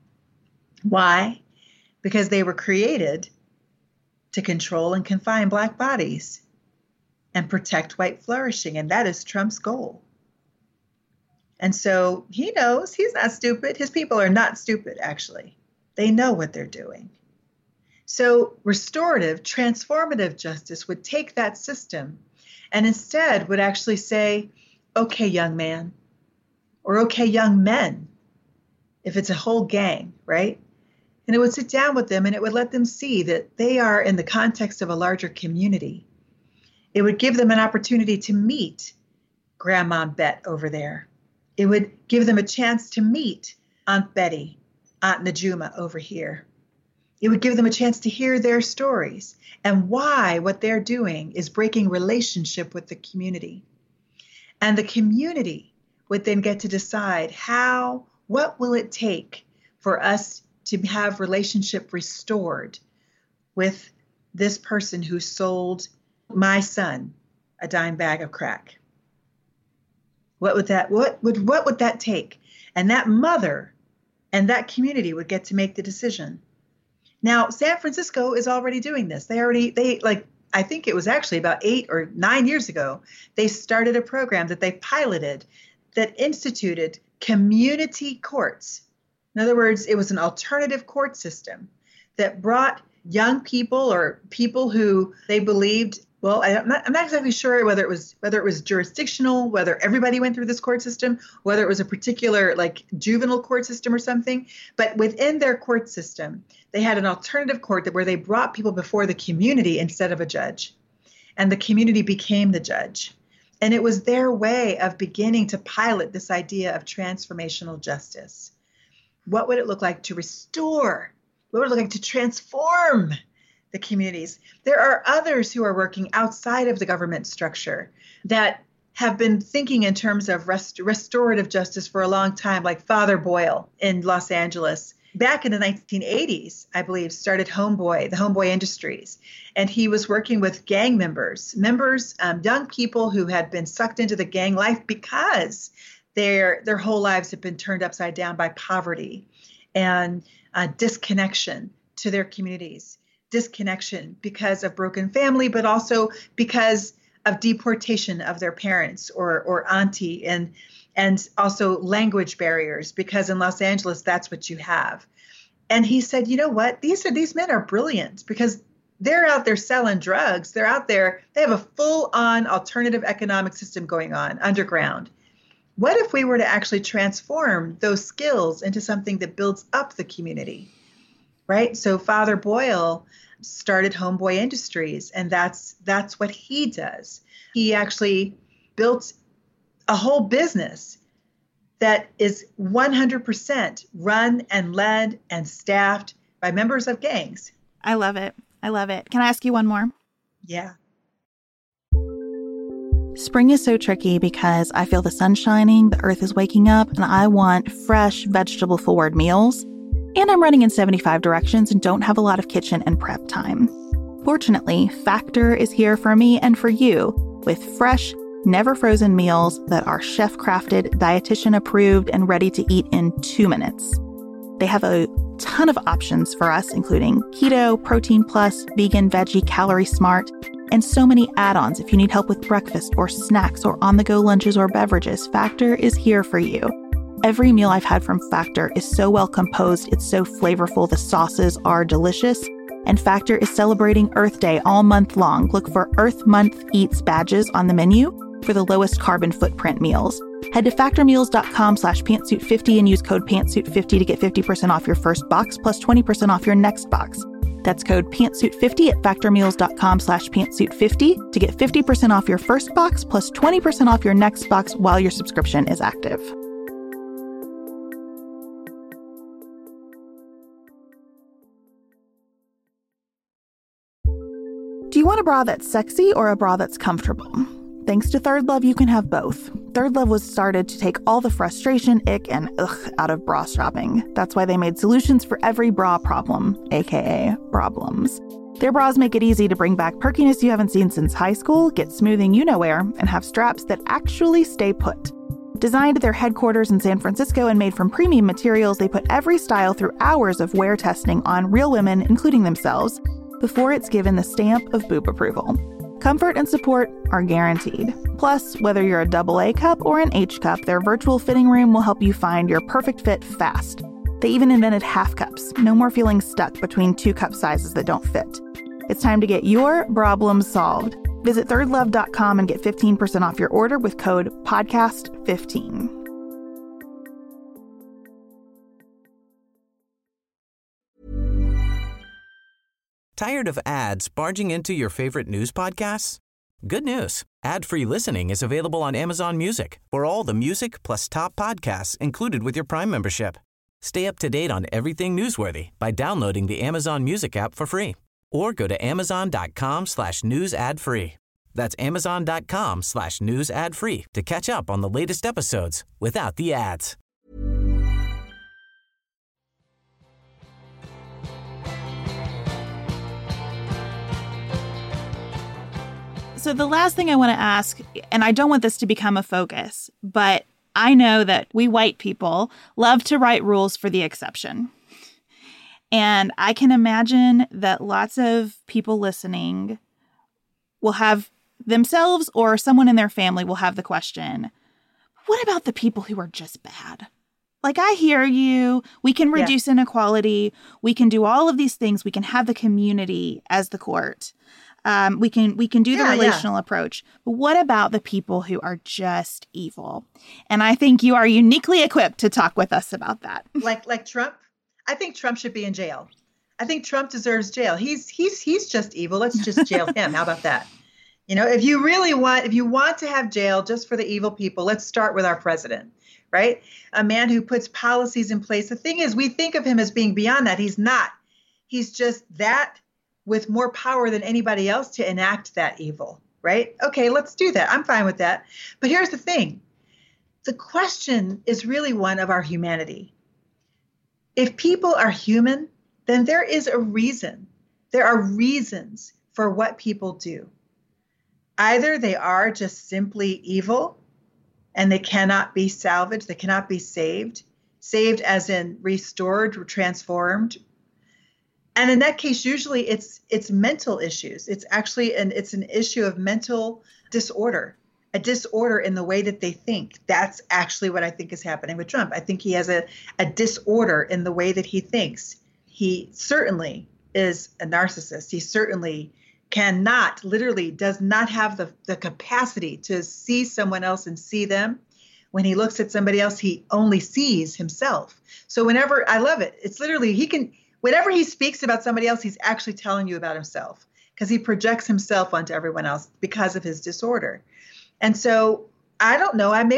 Why? Because they were created to control and confine Black bodies and protect white flourishing. And that is Trump's goal. And so he knows he's not stupid. His people are not stupid, actually. They know what they're doing. So restorative, transformative justice would take that system and instead would actually say, okay, young man, or okay, young men, if it's a whole gang, right? And it would sit down with them and it would let them see that they are in the context of a larger community. It would give them an opportunity to meet Grandma Bet over there. It would give them a chance to meet Aunt Betty, Aunt Najuma over here. It would give them a chance to hear their stories and why what they're doing is breaking relationship with the community. And the community would then get to decide what will it take for us to have relationship restored with this person who sold my son a dime bag of crack. What would that take? And that mother and that community would get to make the decision. Now, San Francisco is already doing this. I think it was actually about 8 or 9 years ago, they started a program that they piloted that instituted community courts. In other words, it was an alternative court system that brought young people or people who they believed, well, I'm not exactly sure whether it was jurisdictional, whether everybody went through this court system, whether it was a particular like juvenile court system or something. But within their court system, they had an alternative court where they brought people before the community instead of a judge. And the community became the judge. And it was their way of beginning to pilot this idea of transformational justice. What would it look like to restore? What would it look like to transform the communities? There are others who are working outside of the government structure that have been thinking in terms of restorative justice for a long time, like Father Boyle in Los Angeles. Back in the 1980s, I believe, started the Homeboy Industries. And he was working with gang members, young people who had been sucked into the gang life because their whole lives have been turned upside down by poverty and disconnection to their communities, disconnection because of broken family, but also because of deportation of their parents or auntie, and also language barriers, because in Los Angeles, that's what you have. And he said, you know what? These men are brilliant because they're out there selling drugs. They're out there. They have a full-on alternative economic system going on underground. What if we were to actually transform those skills into something that builds up the community, right? So Father Boyle started Homeboy Industries, and that's what he does. He actually built a whole business that is 100% run and led and staffed by members of gangs. I love it. I love it. Can I ask you one more? Yeah. Spring is so tricky because I feel the sun shining, the earth is waking up, and I want fresh, vegetable-forward meals. And I'm running in 75 directions and don't have a lot of kitchen and prep time. Fortunately, Factor is here for me and for you with fresh, never frozen meals that are chef-crafted, dietitian-approved, and ready to eat in 2 minutes. They have a ton of options for us, including keto, protein plus, vegan, veggie, calorie smart, and so many add-ons if you need help with breakfast or snacks or on-the-go lunches or beverages. Factor is here for you. Every meal I've had from Factor is so well composed, it's so flavorful, the sauces are delicious, and Factor is celebrating Earth Day all month long. Look for Earth Month Eats badges on the menu for the lowest carbon footprint meals. Head to factormeals.com/pantsuit50 and use code pantsuit50 to get 50% off your first box plus 20% off your next box. That's code pantsuit50 at factormeals.com/pantsuit50 to get 50% off your first box plus 20% off your next box while your subscription is active. Do you want a bra that's sexy or a bra that's comfortable? Thanks to Third Love, you can have both. Third Love was started to take all the frustration, ick, and ugh out of bra shopping. That's why they made solutions for every bra problem, aka problems. Their bras make it easy to bring back perkiness you haven't seen since high school, get smoothing you-know-where, and have straps that actually stay put. Designed at their headquarters in San Francisco and made from premium materials, they put every style through hours of wear testing on real women, including themselves, before it's given the stamp of boob approval. Comfort and support are guaranteed. Plus, whether you're a AA cup or an H cup, their virtual fitting room will help you find your perfect fit fast. They even invented half cups. No more feeling stuck between 2 cup sizes that don't fit. It's time to get your problem solved. Visit thirdlove.com and get 15% off your order with code PODCAST15. Tired of ads barging into your favorite news podcasts? Good news. Ad-free listening is available on Amazon Music for all the music plus top podcasts included with your Prime membership. Stay up to date on everything newsworthy by downloading the Amazon Music app for free or go to amazon.com/news ad free. That's amazon.com/news ad free to catch up on the latest episodes without the ads. So the last thing I want to ask, and I don't want this to become a focus, but I know that we white people love to write rules for the exception. And I can imagine that lots of people listening will have themselves or someone in their family will have the question, what about the people who are just bad? Like, I hear you. We can reduce inequality. We can do all of these things. We can have the community as the court. We can do the relational approach. But what about the people who are just evil? And I think you are uniquely equipped to talk with us about that. Like Trump? I think Trump should be in jail. I think Trump deserves jail. He's just evil. Let's just jail him. How about that? You know, if you want to have jail just for the evil people, let's start with our president, right? A man who puts policies in place. The thing is, we think of him as being beyond that. He's not. He's just that with more power than anybody else to enact that evil, right? Okay, let's do that. I'm fine with that. But here's the thing. The question is really one of our humanity. If people are human, then there is a reason. There are reasons for what people do. Either they are just simply evil and they cannot be salvaged, they cannot be saved as in restored or transformed. And in that case, usually it's mental issues. It's actually an issue of mental disorder, a disorder in the way that they think. That's actually what I think is happening with Trump. I think he has a disorder in the way that he thinks. He certainly is a narcissist. He certainly literally does not have the capacity to see someone else and see them When he looks at somebody else, he only sees himself. So whenever, I love it. It's literally, whenever he speaks about somebody else, he's actually telling you about himself because he projects himself onto everyone else because of his disorder. And so I don't know. I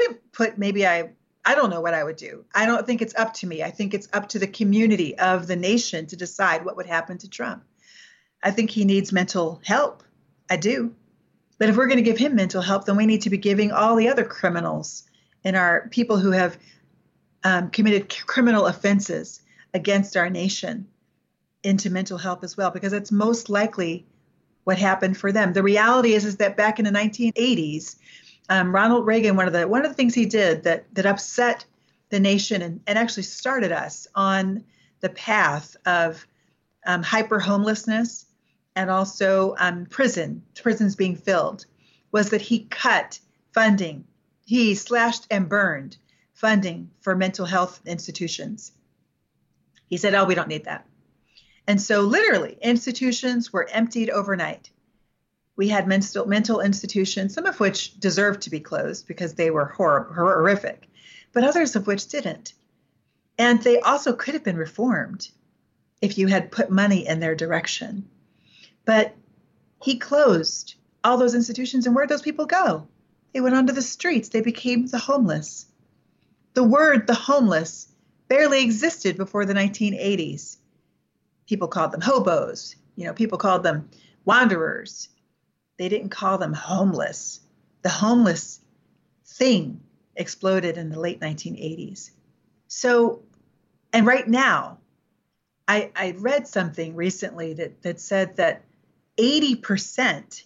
don't know what I would do. I don't think it's up to me. I think it's up to the community of the nation to decide what would happen to Trump. I think he needs mental help. I do. But if we're going to give him mental help, then we need to be giving all the other criminals and our people who have committed criminal offenses against our nation into mental help as well, because it's most likely what happened for them. The reality is that back in the 1980s, Ronald Reagan, one of the things he did that upset the nation and actually started us on the path of hyper homelessness and also prisons being filled, was that he cut funding. He slashed and burned funding for mental health institutions. He said, oh, we don't need that. And so literally institutions were emptied overnight. We had mental institutions, some of which deserved to be closed because they were horrific, but others of which didn't. And they also could have been reformed if you had put money in their direction. But he closed all those institutions, and where'd those people go? They went onto the streets. They became the homeless. The word the homeless barely existed before the 1980s. People called them hobos. People called them wanderers. They didn't call them homeless. The homeless thing exploded in the late 1980s. So, and right now, I read something recently that said that 80%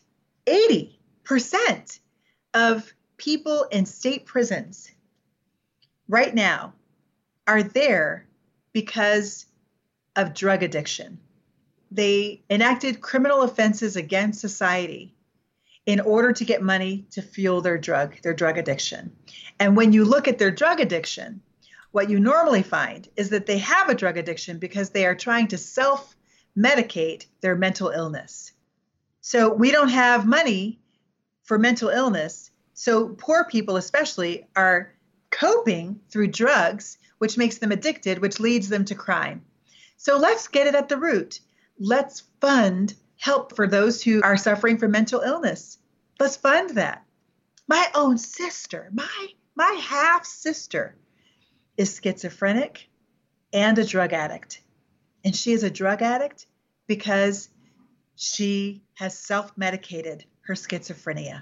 of people in state prisons right now are there because of drug addiction. They enacted criminal offenses against society in order to get money to fuel their drug addiction. And when you look at their drug addiction, what you normally find is that they have a drug addiction because they are trying to self-medicate their mental illness. So we don't have money for mental illness. So poor people especially are coping through drugs, which makes them addicted, which leads them to crime. So let's get it at the root. Let's fund help for those who are suffering from mental illness. Let's fund that. My own sister, my half sister is schizophrenic and a drug addict. And she is a drug addict because she has self-medicated her schizophrenia.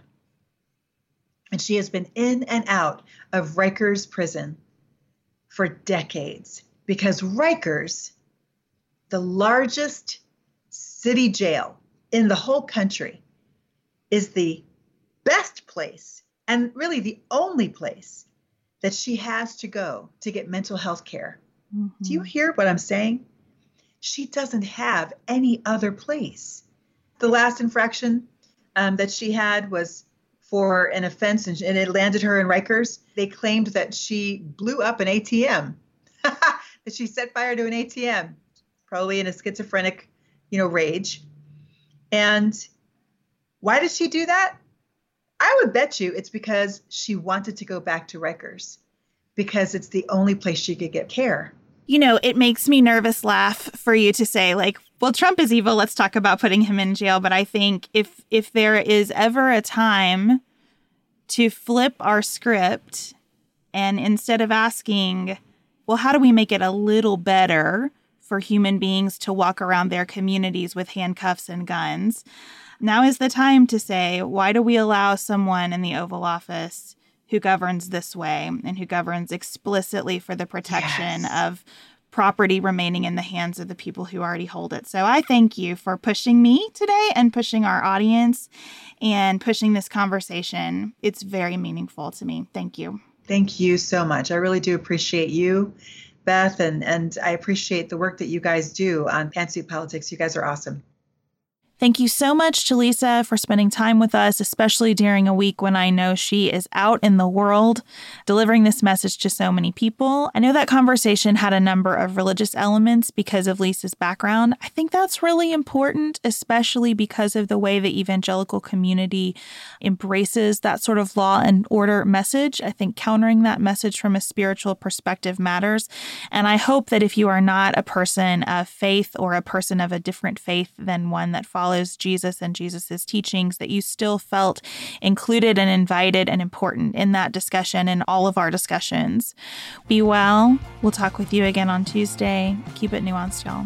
And she has been in and out of Rikers prison for decades because Rikers, the largest city jail in the whole country, is the best place and really the only place that she has to go to get mental health care. Mm-hmm. Do you hear what I'm saying? She doesn't have any other place. The last infraction that she had was for an offense, and it landed her in Rikers. They claimed that she blew up an ATM, that she set fire to an ATM, probably in a schizophrenic, rage. And why did she do that? I would bet you it's because she wanted to go back to Rikers because it's the only place she could get care. It makes me nervous laugh for you to say, well, Trump is evil. Let's talk about putting him in jail. But I think if there is ever a time to flip our script and instead of asking, well, how do we make it a little better for human beings to walk around their communities with handcuffs and guns, now is the time to say, why do we allow someone in the Oval Office who governs this way and who governs explicitly for the protection of property remaining in the hands of the people who already hold it? So I thank you for pushing me today and pushing our audience and pushing this conversation. It's very meaningful to me. Thank you. Thank you so much. I really do appreciate you, Beth, and I appreciate the work that you guys do on Pantsuit Politics. You guys are awesome. Thank you so much to Lisa for spending time with us, especially during a week when I know she is out in the world delivering this message to so many people. I know that conversation had a number of religious elements because of Lisa's background. I think that's really important, especially because of the way the evangelical community embraces that sort of law and order message. I think countering that message from a spiritual perspective matters. And I hope that if you are not a person of faith or a person of a different faith than one that follows Jesus and Jesus's teachings, that you still felt included and invited and important in that discussion and all of our discussions. Be well. We'll talk with you again on Tuesday. Keep it nuanced, y'all.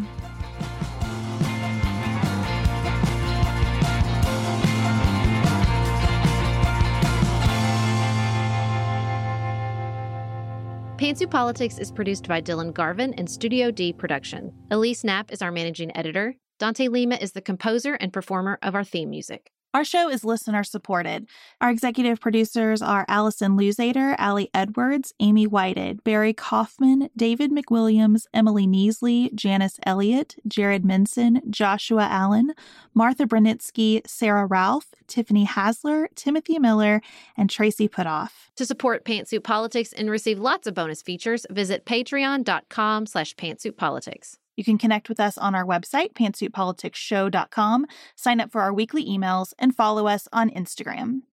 Pantsuit Politics is produced by Dylan Garvin and Studio D Production. Elise Knapp is our managing editor. Dante Lima is the composer and performer of our theme music. Our show is listener-supported. Our executive producers are Allison Luzader, Allie Edwards, Amy Whited, Barry Kaufman, David McWilliams, Emily Neasley, Janice Elliott, Jared Minson, Joshua Allen, Martha Brunitsky, Sarah Ralph, Tiffany Hasler, Timothy Miller, and Tracy Putoff. To support Pantsuit Politics and receive lots of bonus features, visit patreon.com/pantsuitpolitics. You can connect with us on our website, pantsuitpoliticsshow.com, sign up for our weekly emails, and follow us on Instagram.